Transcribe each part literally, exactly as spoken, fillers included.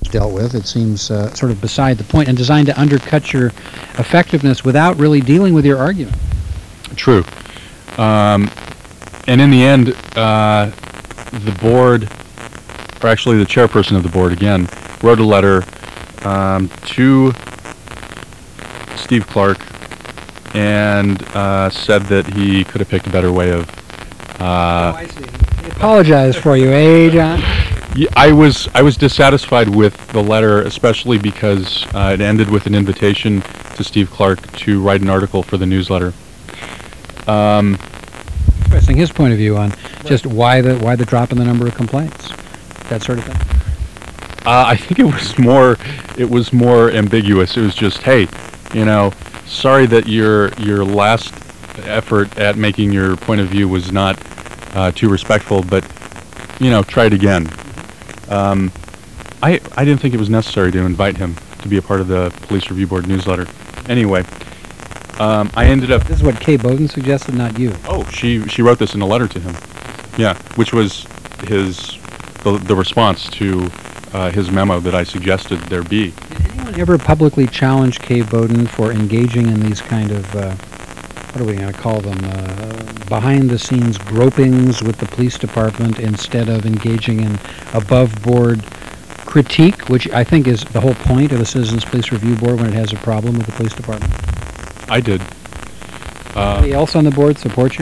dealt with. It seems uh, sort of beside the point and designed to undercut your effectiveness without really dealing with your argument. True. Um, and in the end, uh, the board, or actually the chairperson of the board again, wrote a letter um, to Steve Clark and uh, said that he could have picked a better way of... Uh, oh, I see. I apologize for you, eh, John? Yeah, I was I was dissatisfied with the letter, especially because uh, it ended with an invitation to Steve Clark to write an article for the newsletter. Um, Expressing his point of view on just why the why the drop in the number of complaints, that sort of thing. uh, I think it was more it was more ambiguous. It was just, hey, you know, sorry that your your last effort at making your point of view was not uh, too respectful, but you know, try it again. Um, I I didn't think it was necessary to invite him to be a part of the Police Review Board newsletter. Anyway, um, I ended up... This is what Kay Bowden suggested, not you. Oh, she she wrote this in a letter to him. Yeah, which was his the, the response to uh, his memo that I suggested there be. Did anyone ever publicly challenge Kay Bowden for engaging in these kind of, uh, what are we going to call them, uh, behind-the-scenes gropings with the police department instead of engaging in above-board critique, which I think is the whole point of a Citizens Police Review Board when it has a problem with the police department? I did. Uh, Anybody else on the board support you?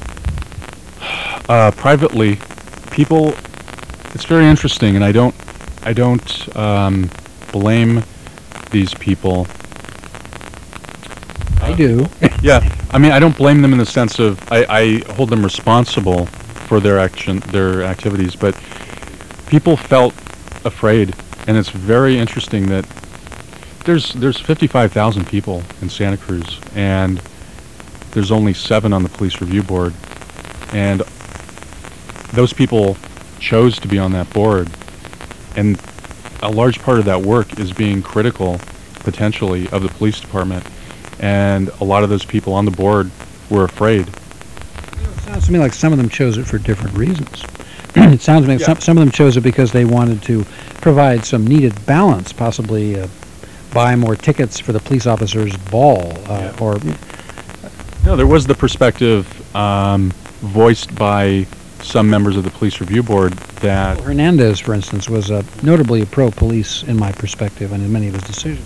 Uh, privately, people, it's very interesting, and I don't, I don't um, blame these people. I do. Yeah, I mean, I don't blame them in the sense of I, I hold them responsible for their action, their activities, but people felt afraid, and it's very interesting that there's there's fifty-five thousand people in Santa Cruz, and there's only seven on the Police Review Board, and those people chose to be on that board, and a large part of that work is being critical, potentially, of the police department, and a lot of those people on the board were afraid. It sounds to me like some of them chose it for different reasons. It sounds to me like Yeah. some, some of them chose it because they wanted to provide some needed balance, possibly uh, buy more tickets for the police officers' ball, uh, Yeah. or... No, there was the perspective um, voiced by some members of the Police Review Board that... Hernandez, for instance, was uh, notably a pro-police in my perspective and in many of his decisions.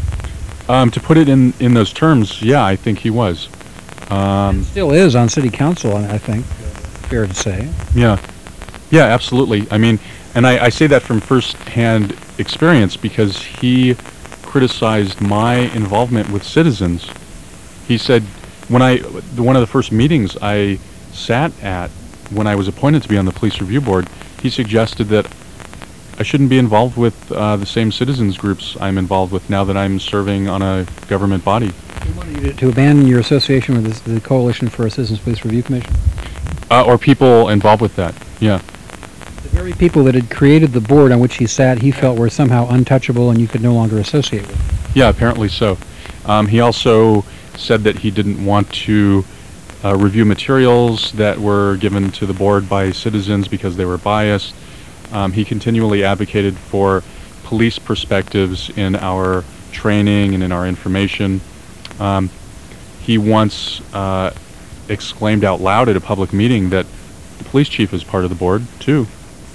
Um, to put it in, in those terms, yeah, I think he was. Um, Still is on city council, I I think, fair to say. yeah. Yeah, absolutely. I mean, and I, I say that from first-hand experience because he criticized my involvement with citizens. He said, when I, one of the first meetings I sat at when I was appointed to be on the Police Review Board, he suggested that I shouldn't be involved with uh, the same citizens groups I'm involved with now that I'm serving on a government body. He wanted you to, to abandon your association with this, the Coalition for a Citizens Police Review Commission? Uh, or people involved with that, yeah. The very people that had created the board on which he sat, he felt were somehow untouchable and you could no longer associate with. Yeah, apparently so. Um, he also said that he didn't want to uh, review materials that were given to the board by citizens because they were biased. Um, he continually advocated for police perspectives in our training and in our information. Um, he once uh, exclaimed out loud at a public meeting that the police chief is part of the board, too.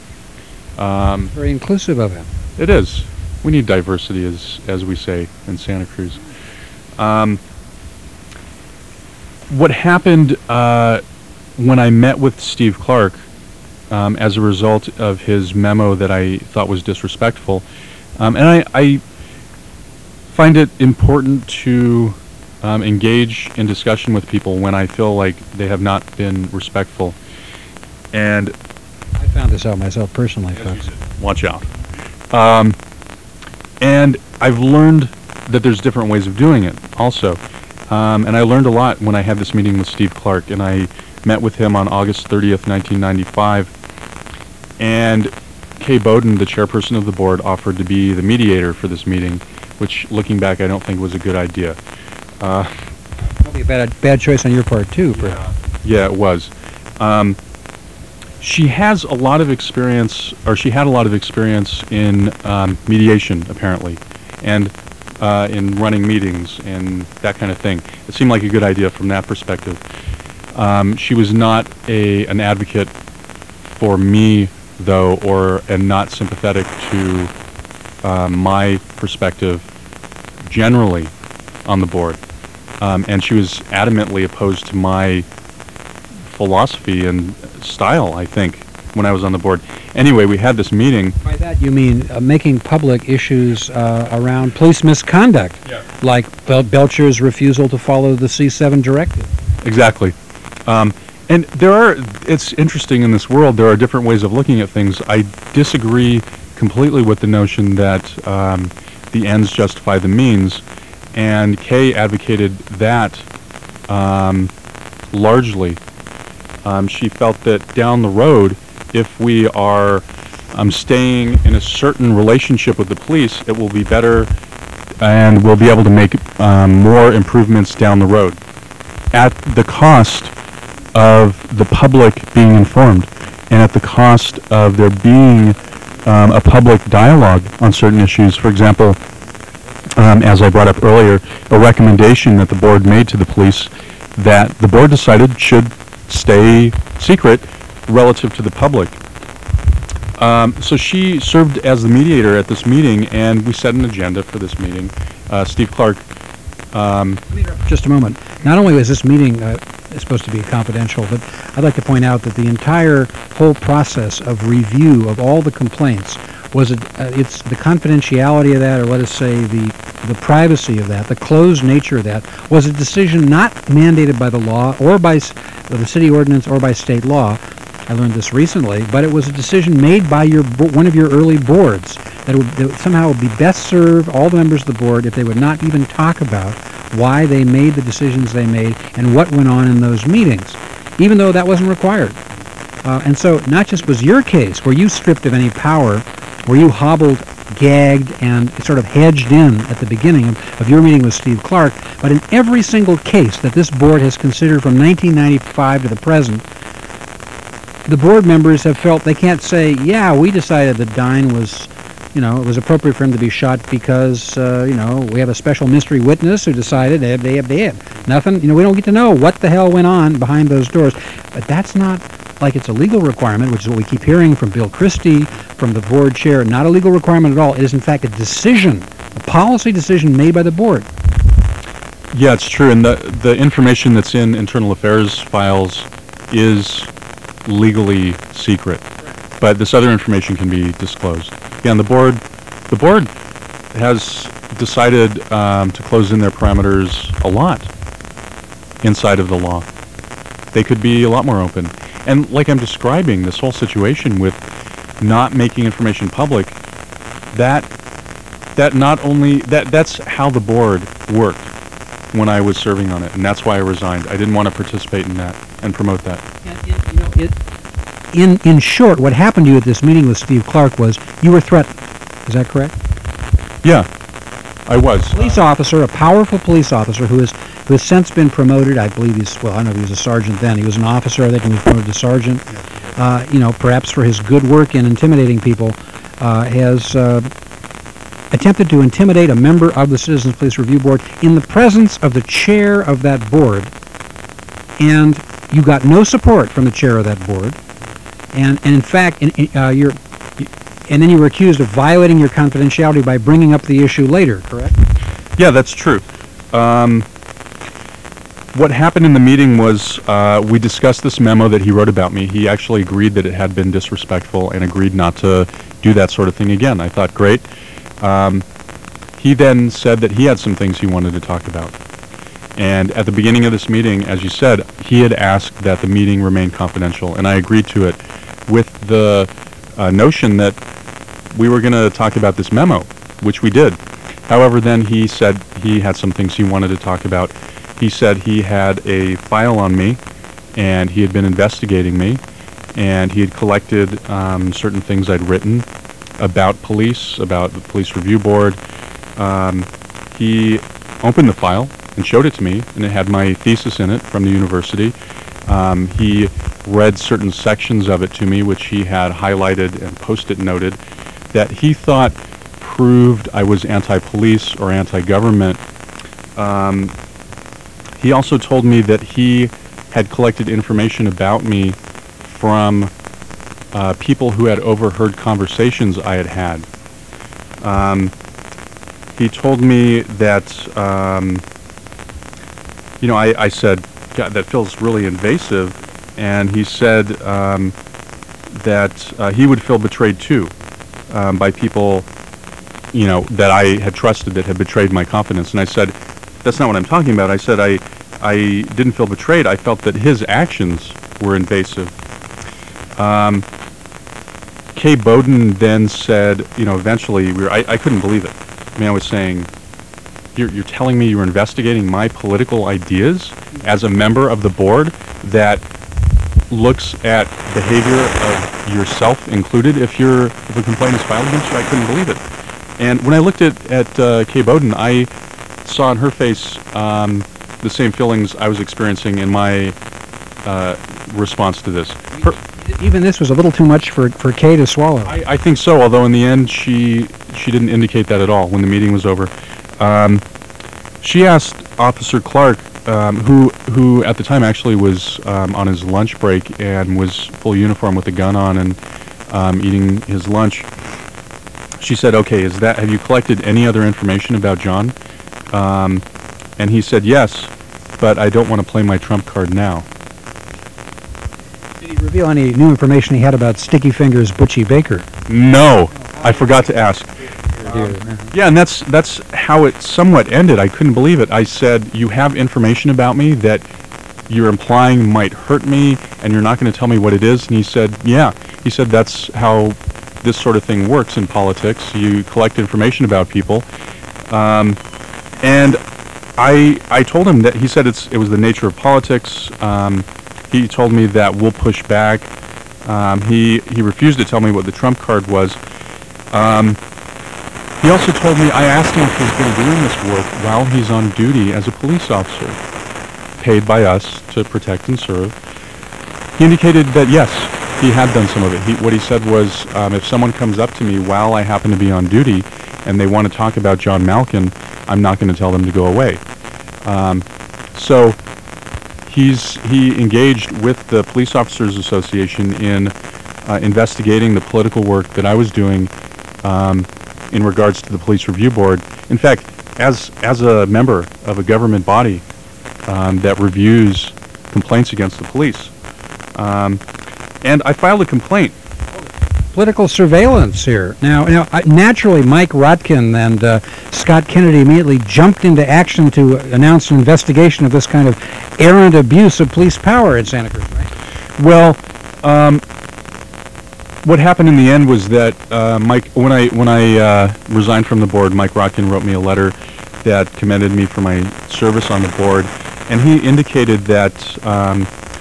Um, Very inclusive of him. It is. We need diversity, as as we say in Santa Cruz. Um, what happened uh, when I met with Steve Clark, um, as a result of his memo that I thought was disrespectful, um, and I, I find it important to um, engage in discussion with people when I feel like they have not been respectful. And I found this out myself personally, folks. watch out. Um, and I've learned that there's different ways of doing it also. Um, and I learned a lot when I had this meeting with Steve Clark, and I met with him on August thirtieth, nineteen ninety-five. And Kay Bowden, the chairperson of the board, offered to be the mediator for this meeting, which, looking back, I don't think was a good idea. Uh, Probably a bad, bad choice on your part, too. For yeah, it was. Um, She has a lot of experience, or she had a lot of experience in um, mediation, apparently, and uh, in running meetings and that kind of thing. It seemed like a good idea from that perspective. Um, she was not a an advocate for me, though, or and not sympathetic to uh, my perspective generally on the board. Um, and she was adamantly opposed to my philosophy and style, I think, when I was on the board. Anyway, we had this meeting. By that you mean uh, making public issues uh, around police misconduct, Yeah. like Bel- Belcher's refusal to follow the C seven directive. Exactly. Um, and there are, it's interesting in this world, there are different ways of looking at things. I disagree completely with the notion that um, the ends justify the means, and Kay advocated that um, largely. Um, she felt that down the road, if we are um, staying in a certain relationship with the police, it will be better and we'll be able to make um, more improvements down the road at the cost of the public being informed and at the cost of there being um, a public dialogue on certain issues. For example, um, as I brought up earlier, a recommendation that the board made to the police that the board decided should stay secret relative to the public. Um, so she served as the mediator at this meeting, and we set an agenda for this meeting. Uh, Steve Clark. Um, Just a moment. Not only was this meeting uh, supposed to be confidential, but I'd like to point out that the entire whole process of review of all the complaints was it, uh, it's the confidentiality of that, or let us say the the privacy of that, the closed nature of that, was a decision not mandated by the law or by s- the city ordinance or by state law. I learned this recently, but it was a decision made by your bo- one of your early boards that it would, that would somehow would be best serve all the members of the board if they would not even talk about why they made the decisions they made and what went on in those meetings, even though that wasn't required. Uh, and so not just was your case where you stripped of any power, where you hobbled, gagged, and sort of hedged in at the beginning of, of your meeting with Steve Clark, but in every single case that this board has considered from nineteen ninety-five to the present, the board members have felt they can't say, yeah, we decided that Dine was, you know, it was appropriate for him to be shot because, uh, you know, we have a special mystery witness who decided they have, they have, they have. Nothing, you know, we don't get to know what the hell went on behind those doors. But that's not like it's a legal requirement, which is what we keep hearing from Bill Christie, from the board chair. Not a legal requirement at all. It is, in fact, a decision, a policy decision made by the board. yeah, it's true, and the, the information that's in internal affairs files is legally secret, but this other information can be disclosed. Yeah, and the board, the board has decided um, to close in their parameters a lot inside of the law. They could be a lot more open. And like I'm describing, this whole situation with not making information public, that that not only that that's how the board worked when I was serving on it, and that's why I resigned. I didn't want to participate in that and promote that. And, and, you know, it, in in short, what happened to you at this meeting with Steve Clark was you were threatened. Is that correct? Yeah, I was. Police officer, a powerful police officer who has who has since been promoted. I believe he's well. I don't know if he was a sergeant then. He was an officer. I think he was promoted to sergeant. Uh, you know, perhaps for his good work in intimidating people, uh, has uh, attempted to intimidate a member of the Citizens Police Review Board in the presence of the chair of that board, and you got no support from the chair of that board, and and in fact, in, in, uh, you're, and then you were accused of violating your confidentiality by bringing up the issue later. Correct? Yeah, that's true. Um, what happened in the meeting was uh, we discussed this memo that he wrote about me. He actually agreed that it had been disrespectful and agreed not to do that sort of thing again. I thought, great. Um, he then said that he had some things he wanted to talk about. And at the beginning of this meeting, as you said, he had asked that the meeting remain confidential, and I agreed to it with the uh, notion that we were going to talk about this memo, which we did. However, then he said he had some things he wanted to talk about. He said he had a file on me, and he had been investigating me, and he had collected um, certain things I'd written about police, about the Police Review Board. Um, he opened the file and showed it to me, and it had my thesis in it from the university. Um, he read certain sections of it to me, which he had highlighted and post-it noted, that he thought proved I was anti-police or anti-government. Um, he also told me that he had collected information about me from uh, people who had overheard conversations I had had. Um, he told me that, um, you know, I, I said, God, that feels really invasive, and he said um, that uh, he would feel betrayed too um, by people, you know, that I had trusted that had betrayed my confidence. And I said, that's not what I'm talking about. I said I, I didn't feel betrayed. I felt that his actions were invasive. Um, Kay Bowden then said, you know, eventually, we were, I, I couldn't believe it. I mean, I was saying, you're, you're telling me you're investigating my political ideas as a member of the board that looks at behavior of yourself included if you're if a complaint is filed against you? I couldn't believe it. And when I looked at, at uh, Kay Bowden, I saw on her face um, the same feelings I was experiencing in my uh, response to this. Her, Even this was a little too much for, for Kay to swallow. I, I think so, although in the end she she didn't indicate that at all when the meeting was over. Um, she asked Officer Clark, um, who who at the time actually was um, on his lunch break and was full uniform with a gun on and um, eating his lunch. She said, "Okay, is that have you collected any other information about John?" Um, and he said, "Yes, but I don't want to play my trump card now." Did he reveal any new information he had about Sticky Fingers Butchie Baker? No, I forgot to ask. Um, Yeah, and that's that's how it somewhat ended. I couldn't believe it. I said, "You have information about me that you're implying might hurt me, and you're not going to tell me what it is?" And he said, "Yeah." He said, "That's how this sort of thing works in politics. You collect information about people." Um, and I I told him that he said it's it was the nature of politics. Um, he told me that we'll push back. Um, he he refused to tell me what the trump card was. Um, he also told me I asked him if he's been doing this work while he's on duty as a police officer, paid by us to protect and serve. He indicated that yes, he had done some of it. He, what he said was, um, if someone comes up to me while I happen to be on duty and they want to talk about John Malkin, I'm not going to tell them to go away. Um, so he's he engaged with the Police Officers Association in uh, investigating the political work that I was doing um, in regards to the Police Review Board. In fact, as as a member of a government body um, that reviews complaints against the police. Um, and I filed a complaint. Political surveillance here. Now, now uh, naturally, Mike Rotkin and uh, Scott Kennedy immediately jumped into action to announce an investigation of this kind of errant abuse of police power in Santa Cruz, right? Well, um, what happened in the end was that uh, Mike, when I when I uh, resigned from the board, Mike Rotkin wrote me a letter that commended me for my service on the board, and he indicated that. Um,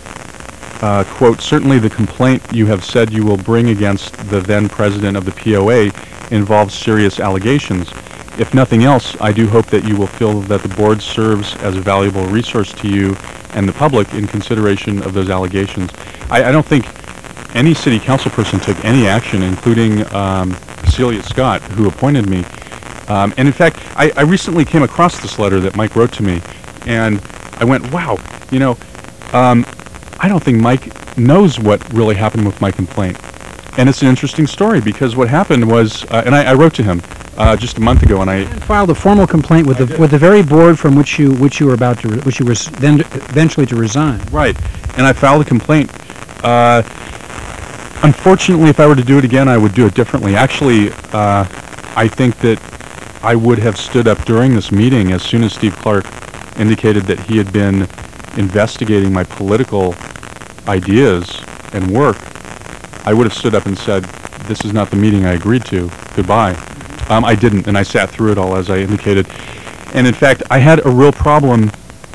Uh, quote, certainly the complaint you have said you will bring against the then president of the P O A involves serious allegations. If nothing else, I do hope that you will feel that the board serves as a valuable resource to you and the public in consideration of those allegations. I, I don't think any city council person took any action, including um, Celia Scott, who appointed me. Um, and in fact, I, I recently came across this letter that Mike wrote to me, and I went, wow, you know, um, I don't think Mike knows what really happened with my complaint. And it's an interesting story because what happened was, uh, and I, I wrote to him uh, just a month ago, and I And filed a formal complaint with I the did. with the very board from which you which you were about to re- which you were s- then eventually to resign. right, and I filed a complaint. Uh, unfortunately, if I were to do it again, I would do it differently. Actually, uh, I think that I would have stood up during this meeting as soon as Steve Clark indicated that he had been investigating my political ideas and work. I would have stood up and said, this is not the meeting I agreed to. Goodbye. Um, I didn't, and I sat through it all, as I indicated. And in fact, I had a real problem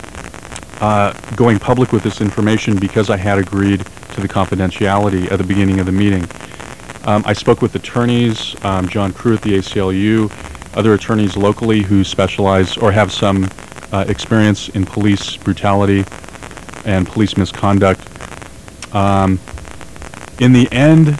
uh, going public with this information because I had agreed to the confidentiality at the beginning of the meeting. Um, I spoke with attorneys, um, John Crew at the A C L U, other attorneys locally who specialize or have some uh, experience in police brutality and police misconduct. Um, in the end,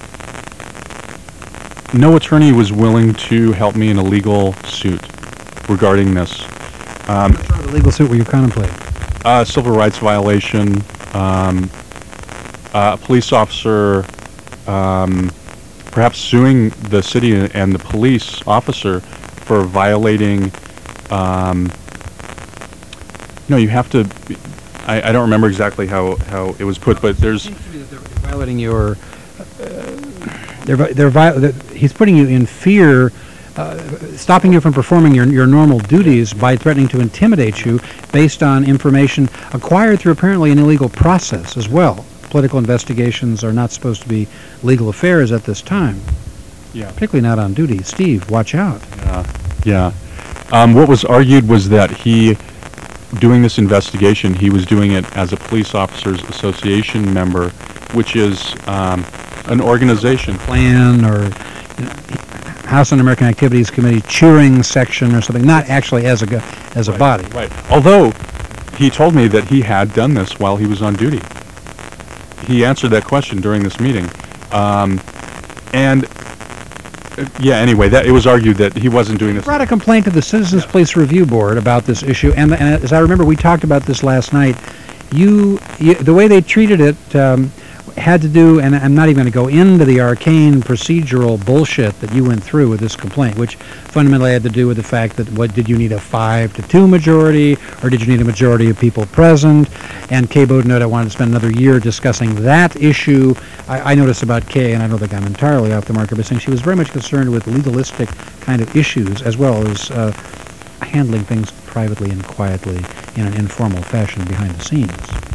no attorney was willing to help me in a legal suit regarding this. Um, What sort of a legal suit were you contemplating? uh, civil rights violation, um, uh, a police officer um, perhaps suing the city and the police officer for violating, um, no, you have to, I, I don't remember exactly how, how it was put, but there's, It seems to me that they're violating your, uh, they're, vi- they're, vi- that he's putting you in fear, uh, stopping you from performing your, your normal duties by threatening to intimidate you based on information acquired through apparently an illegal process as well. Political investigations are not supposed to be legal affairs at this time, yeah. particularly not on duty. Steve, watch out. Yeah, yeah. Um, what was argued was that he, doing this investigation, he was doing it as a police officers association member, which is um, an organization. Plan or you know, House Un-American Activities Committee cheering section or something, not actually as a go- as a Right, body. Right. Although he told me that he had done this while he was on duty. He answered that question during this meeting. Um, and uh, yeah, anyway, that it was argued that he wasn't doing this. Brought a complaint to the Citizens Yeah. Police Review Board about this issue, and, and as I remember, we talked about this last night. You, you the way they treated it um, had to do, and I'm not even going to go into the arcane procedural bullshit that you went through with this complaint, which fundamentally had to do with the fact that what did you need a five to two majority, or did you need a majority of people present? And Kay Bodenot, I wanted to spend another year discussing that issue. I, I noticed about Kay, and I don't think I'm entirely off the marker, but saying she was very much concerned with legalistic kind of issues as well as uh, handling things privately and quietly in an informal fashion behind the scenes.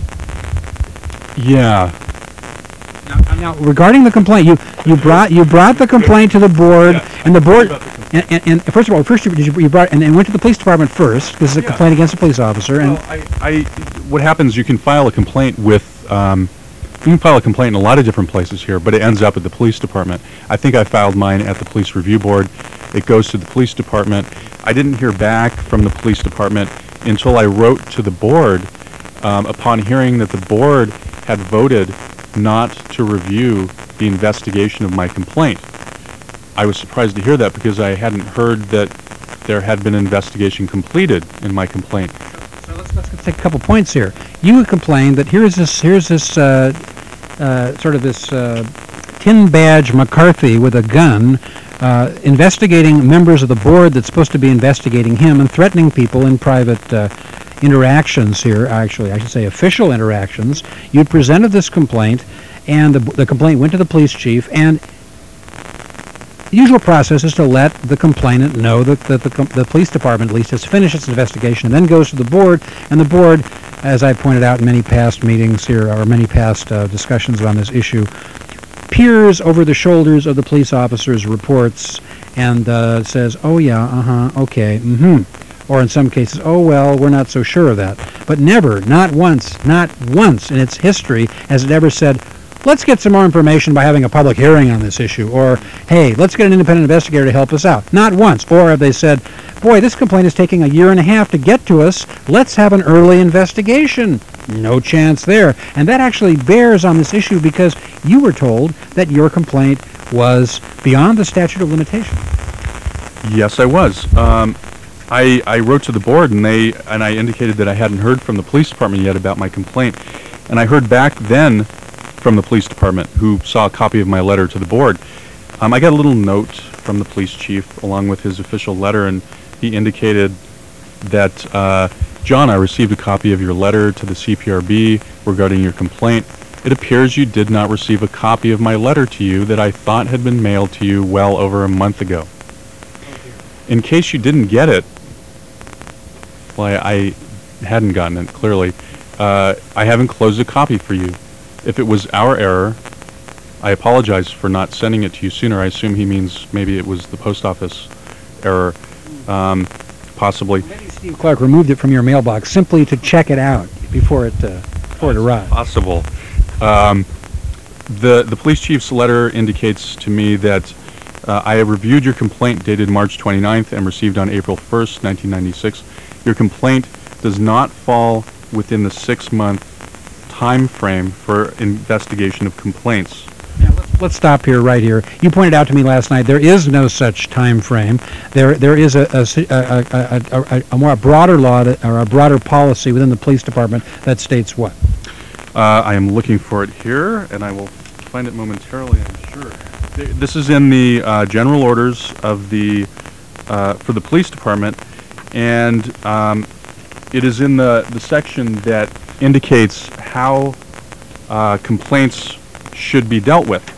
Yeah. Now, now, regarding the complaint, you you brought you brought the complaint to the board, Yeah, and the board, about the and, and, and first of all, first you, did you, you brought and, and went to the police department first. This is a Yeah. complaint against a police officer, and Well, I, I, what happens, you can file a complaint with, um, you can file a complaint in a lot of different places here, but it ends up at the police department. I think I filed mine at the police review board. It goes to the police department. I didn't hear back from the police department until I wrote to the board, um, upon hearing that the board had voted not to review the investigation of my complaint. I was surprised to hear that because I hadn't heard that there had been an investigation completed in my complaint. so let's, let's take a couple points here. You complained that here's this here's this uh, uh, sort of this uh, tin badge McCarthy with a gun. Uh, investigating members of the board that's supposed to be investigating him and threatening people in private uh, interactions here, actually, I should say official interactions. You presented this complaint, and the, the complaint went to the police chief, and the usual process is to let the complainant know that, that the, com- the police department at least has finished its investigation, and then goes to the board, and the board, as I pointed out in many past meetings here, or many past uh, discussions on this issue, peers over the shoulders of the police officers' reports and uh, says, oh yeah, uh-huh, okay, mm-hmm. Or in some cases, oh well, we're not so sure of that. But never, not once, not once in its history has it ever said, let's get some more information by having a public hearing on this issue, or hey, let's get an independent investigator to help us out. Not once. Or have they said, boy, this complaint is taking a year and a half to get to us, let's have an early investigation. No chance there. And that actually bears on this issue because you were told that your complaint was beyond the statute of limitation. Yes, I was. Um, I, I wrote to the board and they and I indicated that I hadn't heard from the police department yet about my complaint. And I heard back then from the police department, who saw a copy of my letter to the board. Um, I got a little note from the police chief along with his official letter, and he indicated that, uh, John, I received a copy of your letter to the C P R B regarding your complaint. It appears you did not receive a copy of my letter to you that I thought had been mailed to you well over a month ago. In case you didn't get it, well, I, I hadn't gotten it, clearly. Uh, I have enclosed a copy for you. If it was our error, I apologize for not sending it to you sooner. I assume he means maybe it was the post office error, um, possibly. Maybe Steve Clark removed it from your mailbox simply to check it out before it uh, before it arrived. Possible. Um, the the police chief's letter indicates to me that uh, I have reviewed your complaint dated March twenty-ninth and received on April first, nineteen ninety-six. Your complaint does not fall within the six-month time frame for investigation of complaints. Now, let's, let's stop here, right here. You pointed out to me last night there is no such time frame. There, there is a, a, a, a, a, a more a broader law that, or a broader policy within the police department that states what? Uh, I am looking for it here, and I will find it momentarily, I'm sure. Th- This is in the uh, general orders of the, uh, for the police department, and um, it is in the, the section that indicates how uh, complaints should be dealt with.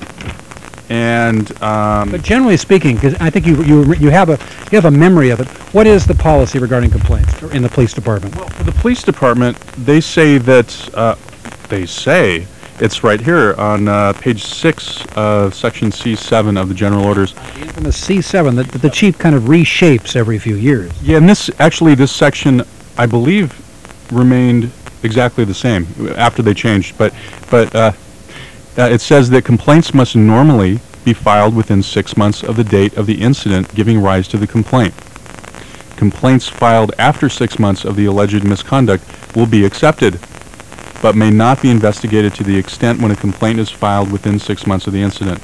And um, But generally speaking, because I think you, you you have a you have a memory of it. What is the policy regarding complaints in the police department? well, for the police department, they say that uh, they say it's right here on uh, page six, uh, section C seven of the general orders. The infamous C seven that, that the chief kind of reshapes every few years. Yeah, and this actually this section, I believe, remained exactly the same after they changed. But but uh, uh, it says that complaints must normally be filed within six months of the date of the incident giving rise to the complaint. Complaints filed after six months of the alleged misconduct will be accepted, but may not be investigated to the extent when a complaint is filed within six months of the incident.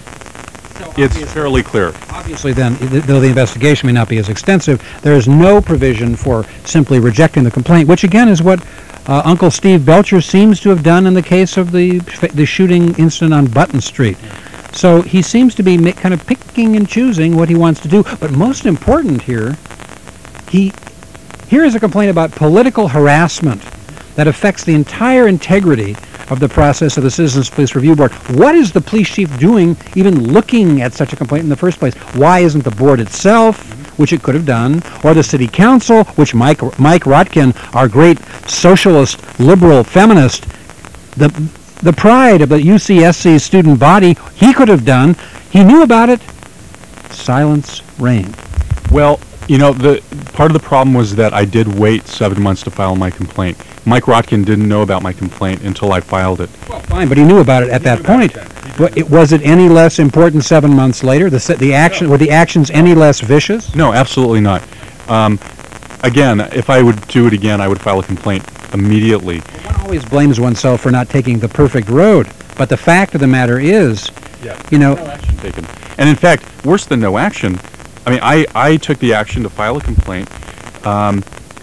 It's fairly clear. Obviously, then, i- though the investigation may not be as extensive, there is no provision for simply rejecting the complaint, which again is what uh, Uncle Steve Belcher seems to have done in the case of the the shooting incident on Button Street. So he seems to be ma- kind of picking and choosing what he wants to do. But most important here, he here is a complaint about political harassment that affects the entire integrity of the process of the Citizens Police Review Board. What is the police chief doing even looking at such a complaint in the first place? Why isn't the board itself, which it could have done, or the city council, which Mike Mike Rotkin, our great socialist, liberal, feminist, the the pride of the U C S C student body, he could have done. He knew about it. Silence reigned. Well, you know, the part of the problem was that I did wait seven months to file my complaint. Mike Rotkin didn't know about my complaint until I filed it. Well, fine, but he knew about it at that point. Wa- it- Was it any less important seven months later? The se- the action were the actions any less vicious? No, absolutely not. Um, again, if I would do it again, I would file a complaint immediately. One always blames oneself for not taking the perfect road, but the fact of the matter is, you know, No action taken. And in fact, worse than no action, I mean, I, I took the action to file a complaint, um,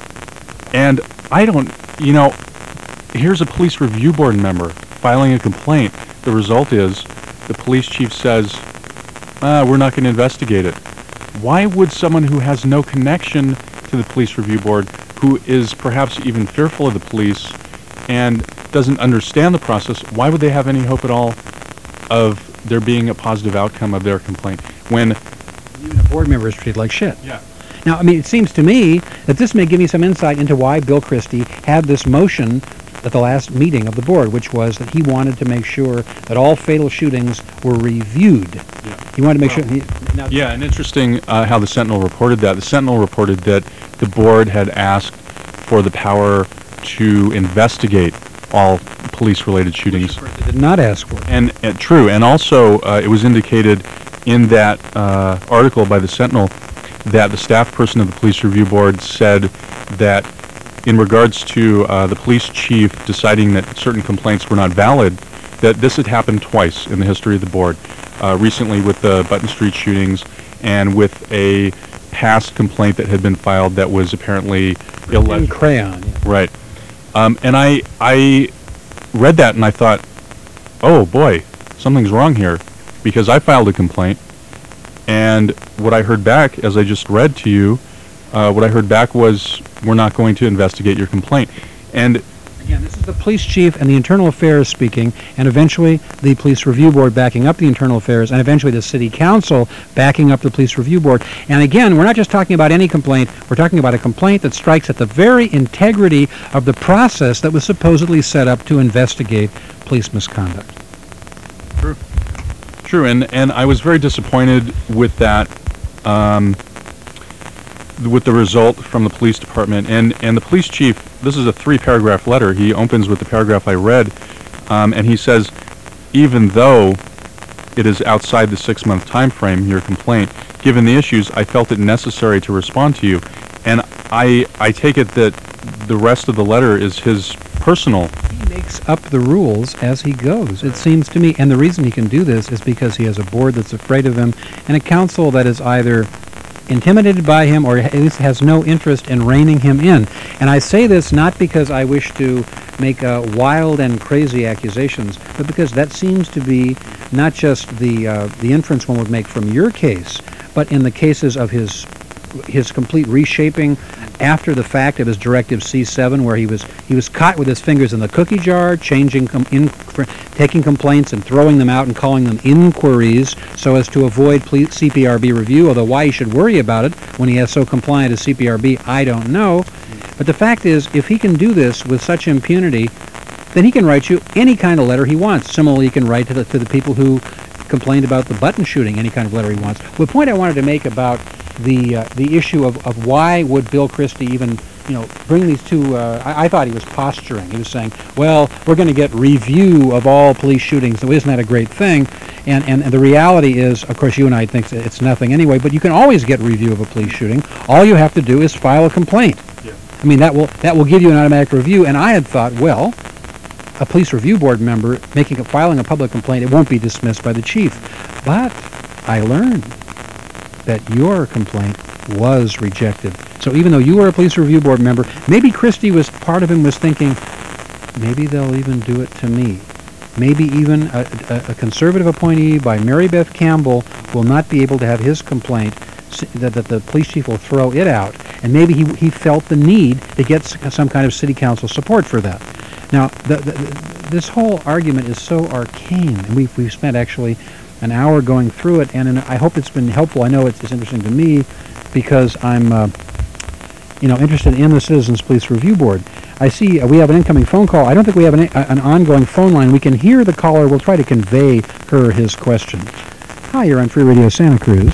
and I don't, you know, here's a police review board member filing a complaint. The result is the police chief says, ah, we're not going to investigate it. Why would someone who has no connection to the police review board, who is perhaps even fearful of the police and doesn't understand the process, why would they have any hope at all of there being a positive outcome of their complaint when even a board member is treated like shit. Yeah. Now, I mean, it seems to me that this may give me some insight into why Bill Christie had this motion at the last meeting of the board, which was that he wanted to make sure that all fatal shootings were reviewed. Yeah. He wanted to make Well, sure. He, now, Yeah, and interesting uh, how the Sentinel reported that. The Sentinel reported that the board had asked for the power to investigate all police-related shootings. They did not ask for it. And uh, true, and also uh, it was indicated in that uh, article by the Sentinel that the staff person of the Police Review Board said that in regards to uh, the police chief deciding that certain complaints were not valid, that this had happened twice in the history of the board, uh, recently with the Button Street shootings and with a past complaint that had been filed that was apparently In illegitimate. crayon. Yeah. Right. Um, and I I read that and I thought, oh boy, something's wrong here, because I filed a complaint, and what I heard back, as I just read to you, uh, what I heard back was, we're not going to investigate your complaint. And Again, this is the police chief and the internal affairs speaking, and eventually the police review board backing up the internal affairs, and eventually the city council backing up the police review board. And again, we're not just talking about any complaint, we're talking about a complaint that strikes at the very integrity of the process that was supposedly set up to investigate police misconduct. True, and, and I was very disappointed with that, um, with the result from the police department. And, and the police chief, this is a three-paragraph letter. He opens with the paragraph I read, um, and he says, even though it is outside the six-month time frame, your complaint, given the issues, I felt it necessary to respond to you. And I, I take it that the rest of the letter is his personal He makes up the rules as he goes, it seems to me. And the reason he can do this is because he has a board that's afraid of him and a council that is either intimidated by him or at least has no interest in reining him in. And I say this not because I wish to make uh, wild and crazy accusations, but because that seems to be not just the uh, the inference one would make from your case, but in the cases of his his complete reshaping after the fact of his Directive C seven, where he was he was caught with his fingers in the cookie jar, changing com- in, taking complaints and throwing them out and calling them inquiries so as to avoid ple- C P R B review. Although why he should worry about it when he has so compliant as C P R B, I don't know. But the fact is, if he can do this with such impunity, then he can write you any kind of letter he wants. Similarly, he can write to the, to the people who complained about the button shooting any kind of letter he wants. The point I wanted to make about the uh, the issue of, of why would Bill Christie even, you know, bring these two, uh, I, I thought he was posturing. He was saying, well, we're going to get review of all police shootings, so isn't that a great thing? And, and, and the reality is, of course, you and I think it's nothing anyway, but you can always get review of a police shooting. All you have to do is file a complaint. Yeah. I mean, that will that will give you an automatic review, and I had thought, well, a police review board member making a, filing a public complaint, it won't be dismissed by the chief. But I learned that your complaint was rejected. So even though you were a police review board member, maybe Christie was, part of him was thinking, maybe they'll even do it to me. Maybe even a, a, a conservative appointee by Mary Beth Campbell will not be able to have his complaint, that, that the police chief will throw it out. And maybe he, he felt the need to get some kind of city council support for that. Now, the, the, this whole argument is so arcane, and we've, we've spent actually an hour going through it, and in, I hope it's been helpful. I know it's, it's interesting to me because I'm, uh, you know, interested in the Citizens Police Review Board. I see uh, we have an incoming phone call. I don't think we have an, uh, an ongoing phone line. We can hear the caller. We'll try to convey her his question. Hi, you're on Free Radio Santa Cruz.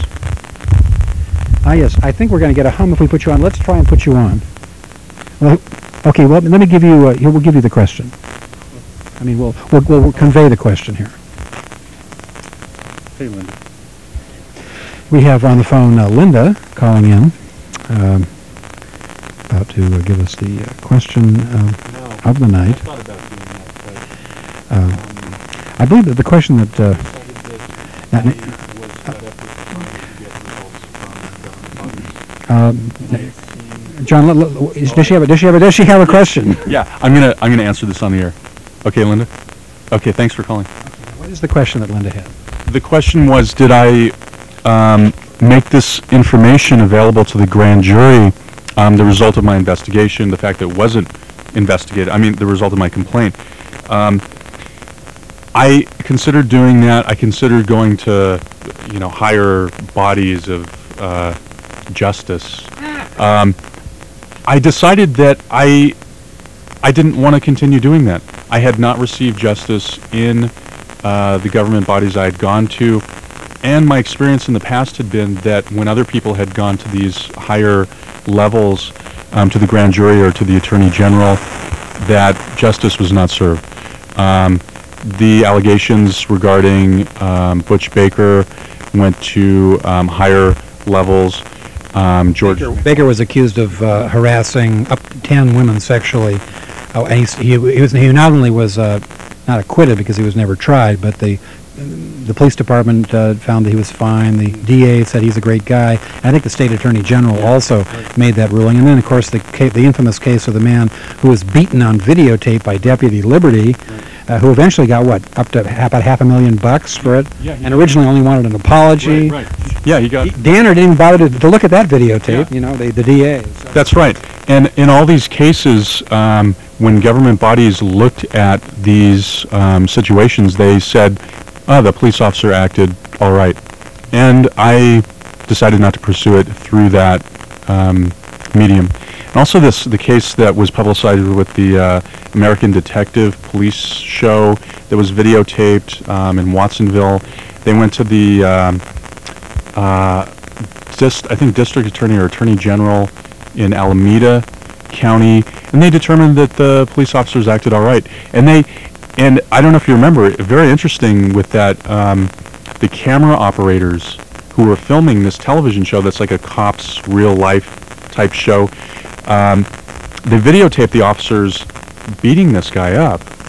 Ah, yes, I think we're going to get a hum if we put you on. Let's try and put you on. Well, okay, well, let me give you, uh, we'll give you the question. I mean, we'll, we'll, we'll convey the question here. Hey, Linda. We have on the phone uh, Linda calling in, um, about to uh, give us the uh, question uh, no, of the night. I thought about doing that, but, uh, um, I believe that the question that... Uh, that that um, John, l- l- is, does she have a, does she have a, does she have a question? Yeah, I'm gonna I'm gonna answer this on the air. Okay, Linda. Okay, thanks for calling. What is the question that Linda had? The question was, did I um, make this information available to the grand jury, um, the result of my investigation, the fact that it wasn't investigated, I mean, the result of my complaint. Um, I considered doing that. I considered going to, you know, higher bodies of uh, justice. Um, I decided that I, I didn't want to continue doing that. I had not received justice in uh, the government bodies I had gone to, and my experience in the past had been that when other people had gone to these higher levels, um, to the grand jury or to the attorney general, that justice was not served. Um, the allegations regarding um, Butch Baker went to um, higher levels. Um, George Baker, Baker was accused of uh, harassing up to ten women sexually. Oh, and he's, he, he was he not only was uh, not acquitted because he was never tried, but the the police department uh, found that he was fine. The D A said he's a great guy. I think the state attorney general also made that ruling. And then, of course, the ca- the infamous case of the man who was beaten on videotape by Deputy Liberty, uh, who eventually got what, up to ha- about half a million bucks for it, Yeah, and originally only wanted an apology. Right, right. Yeah, he got... He, Danner didn't even bother to, to look at that videotape. Yeah. You know, the the D A. So. That's right. And in all these cases, um, when government bodies looked at these um, situations, they said, oh, the police officer acted all right. And I decided not to pursue it through that um, medium. And also this, the case that was publicized with the uh, American Detective Police show that was videotaped um, in Watsonville. They went to the, um, uh, dist- I think, district attorney or attorney general in Alameda County, and they determined that the police officers acted all right. And they, and I don't know if you remember, very interesting with that, um, the camera operators who were filming this television show that's like a cop's real life type show, um, they videotaped the officers beating this guy up,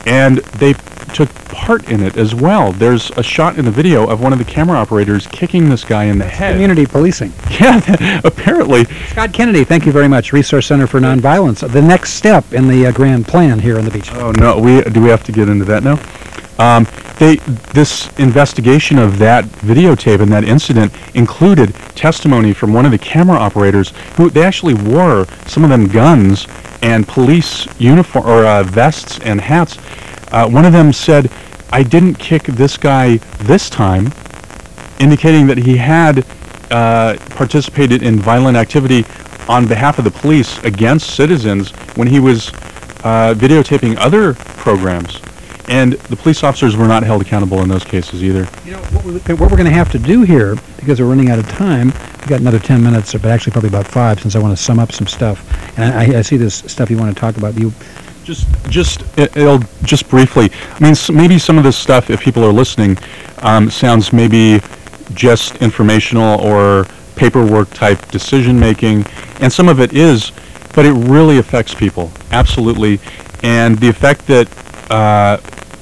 and they took part in it as well. There's a shot in the video of one of the camera operators kicking this guy in the head. Community policing. Yeah, apparently. Scott Kennedy, thank you very much. Resource Center for Nonviolence. The next step in the uh, grand plan here on the beach. Oh no, we do we have to get into that now? Um, they this investigation of that videotape and that incident included testimony from one of the camera operators who they actually wore some of them guns and police uniform or uh, vests and hats. Uh, one of them said, "I didn't kick this guy this time," indicating that he had uh, participated in violent activity on behalf of the police against citizens when he was uh, videotaping other programs. And the police officers were not held accountable in those cases either. You know, what we're, what we're going to have to do here, because we're running out of time, we've got another ten minutes, but actually probably about five, since I want to sum up some stuff. And I, I see this stuff you want to talk about. You Just, just, it, it'll just briefly. I mean, s maybe some of this stuff, if people are listening, um, sounds maybe just informational or paperwork type decision making, and some of it is, but it really affects people, absolutely. And the effect that uh,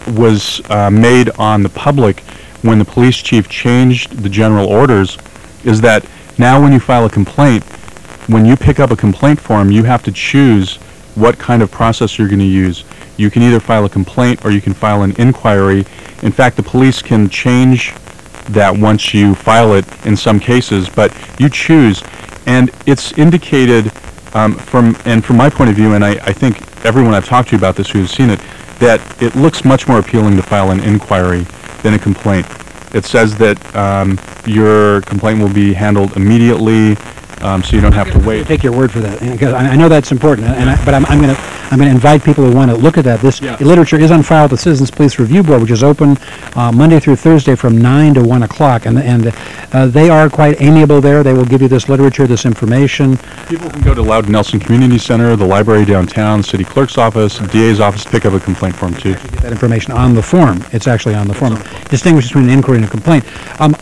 was uh, made on the public when the police chief changed the general orders is that now when you file a complaint, when you pick up a complaint form, you have to choose what kind of process you're going to use. You can either file a complaint or you can file an inquiry. In fact, the police can change that once you file it in some cases, but you choose. And it's indicated um, from, and from my point of view, and I, I think everyone I've talked to about this who's seen it, that it looks much more appealing to file an inquiry than a complaint. It says that um, your complaint will be handled immediately, um, so you don't have to wait. take your word for that, because I, I know that's important. And I, but I'm, I'm going to I'm going to invite people who want to look at that. This Yeah. literature is on file at the Citizens Police Review Board, which is open uh, Monday through Thursday from nine to one o'clock, and and uh, they are quite amiable there. They will give you this literature, this information. People can go to Loudon Nelson Community Center, the library downtown, city clerk's office, D A's office, pick up a complaint form too. Get that information on the form. It's actually on the form. Distinguish between an inquiry and a complaint. Um,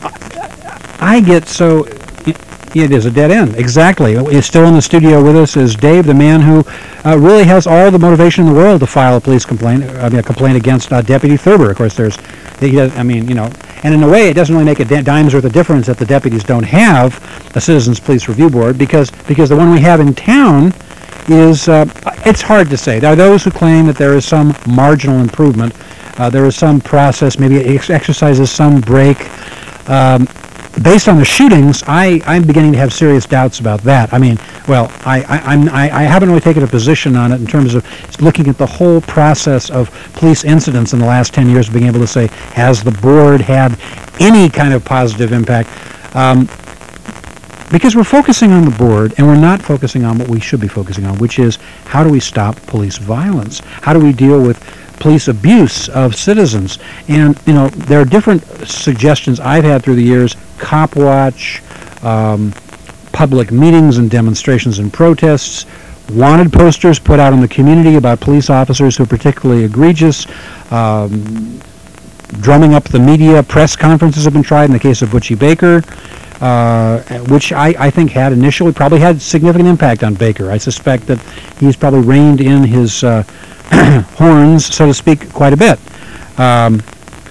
I, I get so. It is a dead end. Exactly. Is still in the studio with us is Dave, the man who uh, really has all the motivation in the world to file a police complaint. I mean, a complaint against uh, Deputy Thurber. Of course, there's. He does, I mean, you know, and in a way, it doesn't really make a da- dime's worth of difference that the deputies don't have a Citizens Police Review Board because because the one we have in town is. Uh, it's hard to say. There are those who claim that there is some marginal improvement. Uh, there is some process. Maybe it ex- exercises some break. Um, Based on the shootings, I, I'm beginning to have serious doubts about that. I mean, well, I, I, I'm, I, I haven't really taken a position on it in terms of looking at the whole process of police incidents in the last ten years, being able to say, has the board had any kind of positive impact? Um, because we're focusing on the board, and we're not focusing on what we should be focusing on, which is how do we stop police violence? How do we deal with police abuse of citizens? And, you know, there are different suggestions I've had through the years. Cop watch, um, public meetings and demonstrations and protests, wanted posters put out in the community about police officers who are particularly egregious, um, drumming up the media. Press conferences have been tried in the case of Butchie Baker, uh, which I, I think had initially probably had significant impact on Baker. I suspect that he's probably reined in his uh, horns, so to speak, quite a bit. Um,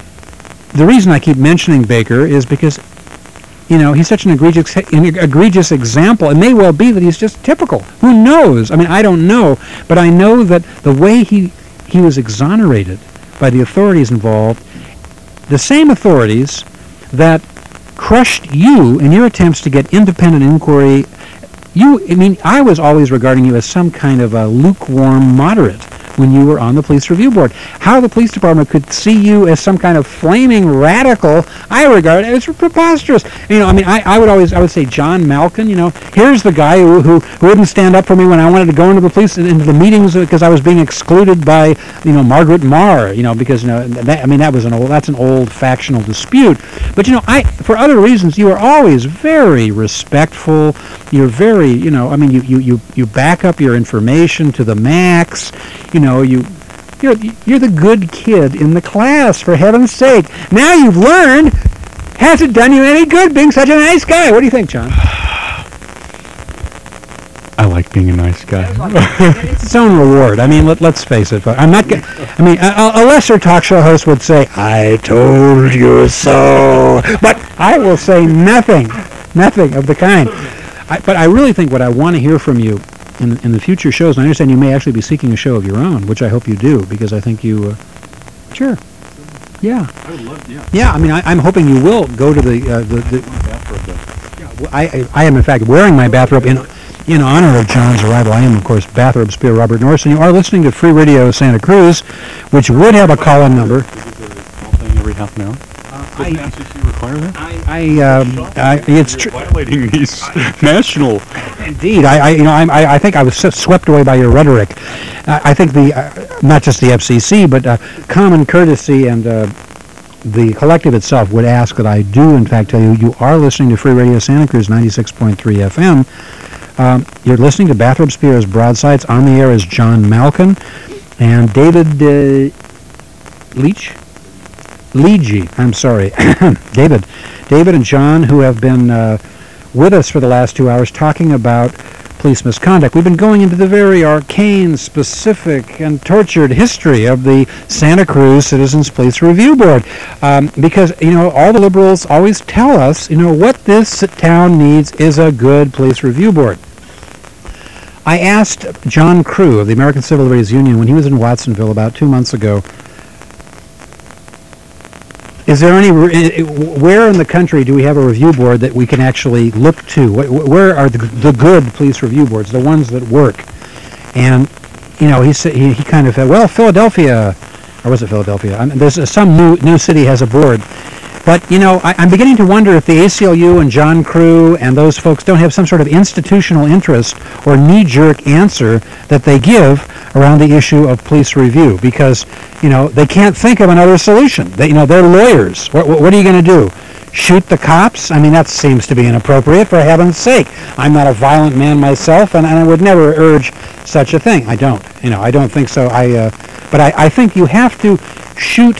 the reason I keep mentioning Baker is because, you know, he's such an egregious, an egregious example. It may well be that he's just typical. Who knows? I mean, I don't know, but I know that the way he he was exonerated by the authorities involved, the same authorities that crushed you in your attempts to get independent inquiry. You, I mean, I was always regarding you as some kind of a lukewarm moderate when you were on the police review board. How the police department could see you as some kind of flaming radical, I regard it as preposterous. You know, I mean, I, I would always, I would say John Malkin, you know, here's the guy who, who, who wouldn't stand up for me when I wanted to go into the police, into the meetings because I was being excluded by, you know, Margaret Marr, you know, because, you know, that, I mean, that was an old, that's an old factional dispute. But, you know, I, for other reasons, you are always very respectful. You're very, you know, I mean, you, you, you, you back up your information to the max. You know, you, you're, you're the good kid in the class, for heaven's sake. Now you've learned, has it done you any good being such a nice guy? What do you think, John? I like like being a nice guy. It's its own reward. I mean, let, let's face it. I'm not. G- I mean, a, a lesser talk show host would say, "I told you so," but I will say nothing, nothing of the kind. I, but I really think what I want to hear from you in in the future shows, and I understand you may actually be seeking a show of your own, which I hope you do, because I think you. Uh, sure. Yeah. I would love, yeah. Yeah. I mean, I, I'm hoping you will go to the uh, the. the I, I, I am, in fact, wearing my bathrobe in in honor of John's arrival. I am, of course, bathrobe spear Robert Norris, and you are listening to Free Radio Santa Cruz, which would have a call-in number. Thing every half an hour? Uh, Doesn't I, M C C require that? I, um, I, it's You're true. violating these national. Indeed, I, I, you know, I'm, I, I think I was so swept away by your rhetoric. Uh, I think the, uh, not just the F C C, but uh, common courtesy and uh, the collective itself would ask that I do, in fact, tell you you are listening to Free Radio Santa Cruz ninety-six point three F M. Um, you're listening to Bathrobe Spears Broadsides. On the air is John Malkin and David uh, Leach. Leegee, I'm sorry. David. David and John, who have been uh, with us for the last two hours talking about police misconduct. We've been going into the very arcane, specific, and tortured history of the Santa Cruz Citizens Police Review Board. Um, because, you know, all the liberals always tell us, you know, what this town needs is a good police review board. I asked John Crew of the American Civil Liberties Union when he was in Watsonville about two months ago, is there any, where in the country do we have a review board that we can actually look to? Where are the, the good police review boards, the ones that work? And, you know, he said, he, he kind of said, well, Philadelphia, or was it Philadelphia? I mean, there's a, some new new city has a board. But, you know, I, I'm beginning to wonder if the A C L U and John Crew and those folks don't have some sort of institutional interest or knee-jerk answer that they give around the issue of police review, because, you know, they can't think of another solution. They, you know, they're lawyers. What, what are you going to do? Shoot the cops? I mean, that seems to be inappropriate, for heaven's sake. I'm not a violent man myself, and, and I would never urge such a thing. I don't. You know, I don't think so. I, uh, but I, I think you have to shoot...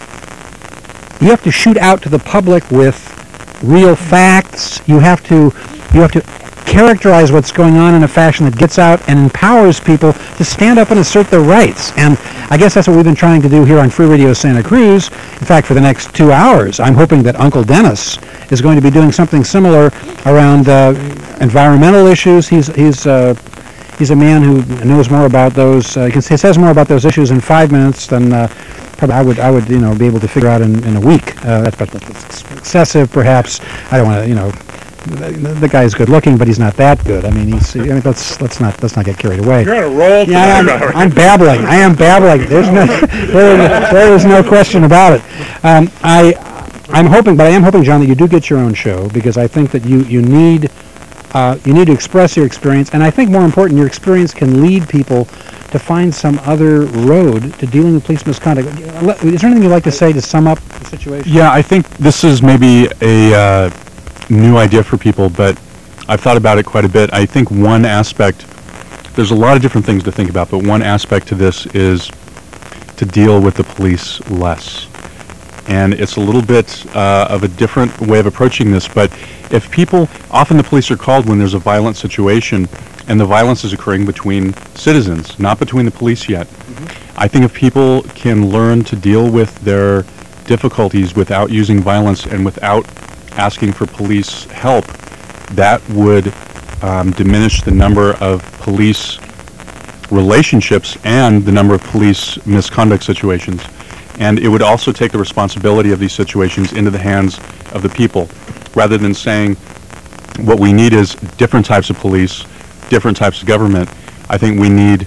You have to shoot out to the public with real facts. You have to, you have to characterize what's going on in a fashion that gets out and empowers people to stand up and assert their rights. And I guess that's what we've been trying to do here on Free Radio Santa Cruz. In fact, for the next two hours, I'm hoping that Uncle Dennis is going to be doing something similar around uh, environmental issues. He's he's uh, he's a man who knows more about those. Uh, he says more about those issues in five minutes than. Uh, Probably I would, I would, you know, be able to figure out in, in a week. Uh, that's, that's excessive, perhaps. I don't want to, you know. The, the guy's good looking, but he's not that good. I mean, he's. I mean, let's let's not let's not get carried away. You're on a roll. Yeah, I'm, I'm babbling. I am babbling. There's no, there, there is no question about it. Um, I, I'm hoping, but I am hoping, John, that you do get your own show, because I think that you you need. Uh, you need to express your experience, and I think more important, your experience can lead people to find some other road to dealing with police misconduct. Is there anything you'd like to say to sum up the situation? Yeah, I think this is maybe a uh, new idea for people, but I've thought about it quite a bit. I think one aspect, there's a lot of different things to think about, but one aspect to this is to deal with the police less. And it's a little bit uh, of a different way of approaching this, but if people, often the police are called when there's a violent situation, and the violence is occurring between citizens, not between the police yet. Mm-hmm. I think if people can learn to deal with their difficulties without using violence and without asking for police help, that would um, diminish the number of police relationships and the number of police misconduct situations. And it would also take the responsibility of these situations into the hands of the people, rather than saying what we need is different types of police, different types of government. I think we need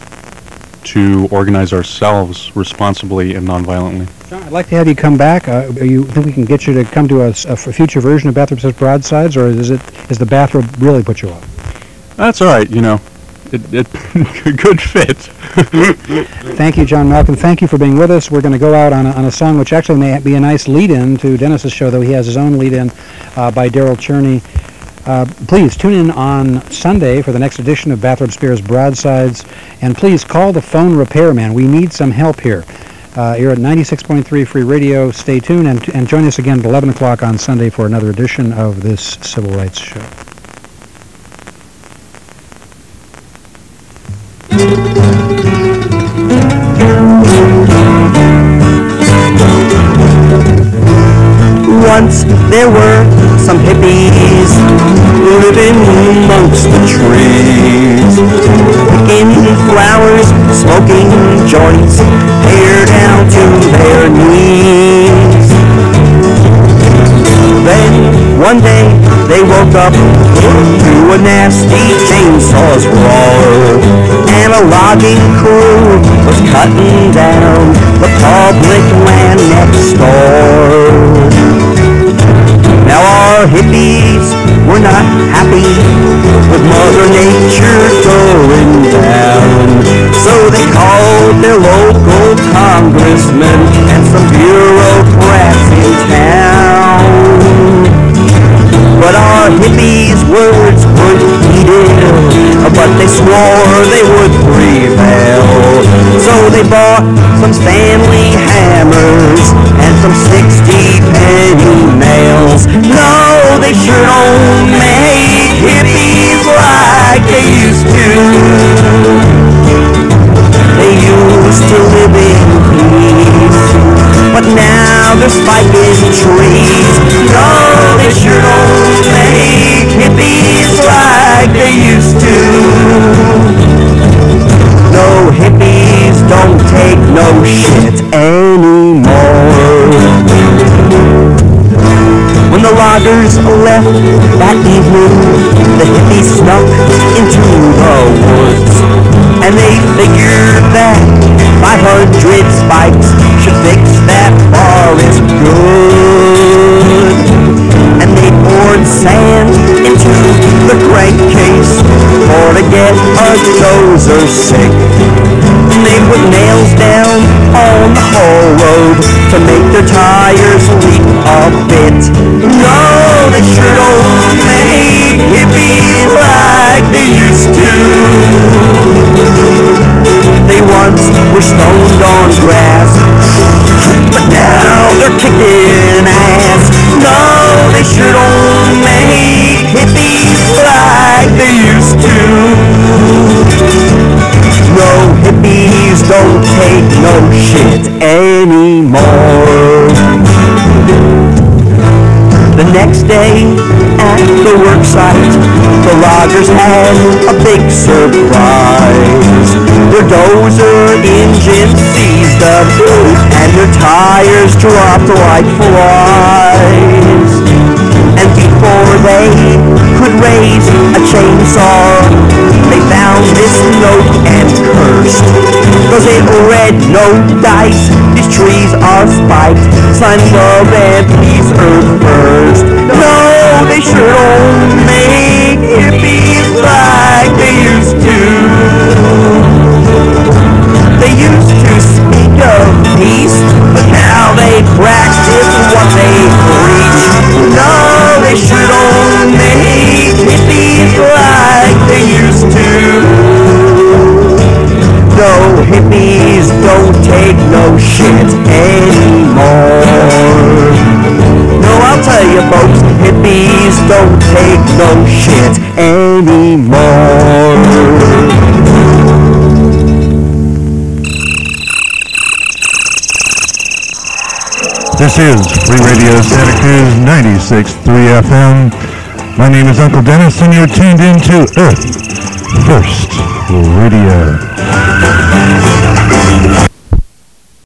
to organize ourselves responsibly and nonviolently. John, I'd like to have you come back. Uh, you think we can get you to come to a, a future version of Bathrobe Says Broadsides, or is it is the bathrobe really put you off? That's all right, you know. It, it good fit. Thank you, John Malcolm. Thank you for being with us. We're going to go out on a, on a song which actually may be a nice lead-in to Dennis's show, though he has his own lead-in uh, by Daryl Cherney. Uh, please tune in on Sunday for the next edition of Bathrobe Spears Broadsides, and please call the phone repairman. We need some help here. Uh, you're at ninety-six point three Free Radio. Stay tuned and, and join us again at eleven o'clock on Sunday for another edition of this Civil Rights Show. Once there were some hippies living amongst the trees, picking flowers, smoking joints, hair down to their knees. Then one day they woke up to a nasty chainsaw's roar, and a logging crew was cutting down the public land next door. Now our hippies were not happy with Mother Nature going down, so they called their local congressmen and some bureaucrats in town. But our hippies' words weren't heeded, but they swore they would prevail. So they bought some Stanley hammers and some sixty penny nails. No, they sure don't make hippies like they used to. They used to live in peace, but now they're spiking trees. No, they sure don't make hippies like they used to. No, hippies don't take no shit anymore. When the loggers left that evening, the hippies snuck into the woods, and they figured that five hundred spikes should fix that forest good. And they poured sand into the crankcase for to get a dozer sick. And they put nails down on the whole road to make their tires leak a bit. No, they sure don't make hippies like they used to. They once were stoned on grass, but now they're kicking ass. No, they sure don't make hippies like they used to. No, hippies don't take no shit anymore. The next day at the worksite, the loggers had a big surprise. Their dozer engine seized up and their tires dropped like flies. And before they could raise a chainsaw, they found this note and cursed. Cause it read, no dice, these trees are spiked, sign love and peace, earth first. No, they sure don't make hippies like they used to. They used to speak of peace, but now they practice what they preach. No, they sure don't make hippies like they used to. No, hippies don't take no shit anymore. No, I'll tell you folks, hippies don't take no shit anymore. This is Free Radio Santa Cruz ninety-six point three F M. My name is Uncle Dennis, and you're tuned in to Earth First Radio.